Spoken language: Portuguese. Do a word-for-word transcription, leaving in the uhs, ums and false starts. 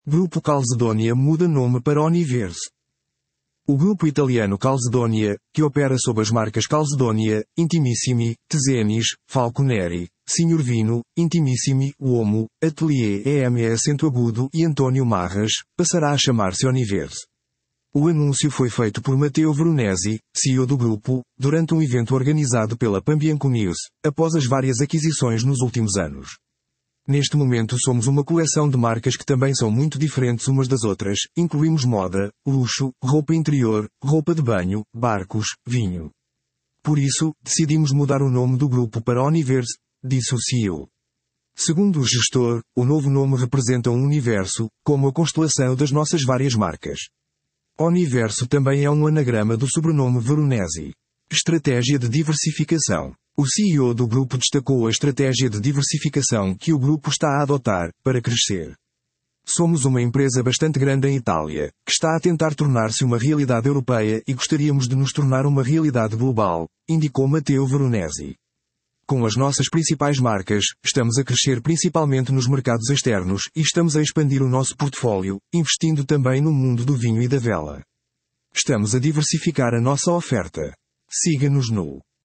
Grupo Calzedonia muda nome para Oniverso. O grupo italiano Calzedonia, que opera sob as marcas Calzedonia, Intimissimi, Tezenis, Falconeri, Signor Vino, Intimissimi, Uomo, Atelier E M E Acento Agudo e António Marras, passará a chamar-se Oniverso. O anúncio foi feito por Matteo Veronesi, C E O do grupo, durante um evento organizado pela Pambianco News, após as várias aquisições nos últimos anos. Neste momento somos uma coleção de marcas que também são muito diferentes umas das outras, incluímos moda, luxo, roupa interior, roupa de banho, barcos, vinho. Por isso, decidimos mudar o nome do grupo para Oniverso, disse o C E O. Segundo o gestor, o novo nome representa um universo, como a constelação das nossas várias marcas. Oniverso também é um anagrama do sobrenome Veronesi. Estratégia de diversificação. O C E O do grupo destacou a estratégia de diversificação que o grupo está a adotar, para crescer. Somos uma empresa bastante grande em Itália, que está a tentar tornar-se uma realidade europeia e gostaríamos de nos tornar uma realidade global, indicou Matteo Veronesi. Com as nossas principais marcas, estamos a crescer principalmente nos mercados externos e estamos a expandir o nosso portfólio, investindo também no mundo do vinho e da vela. Estamos a diversificar a nossa oferta. Siga-nos no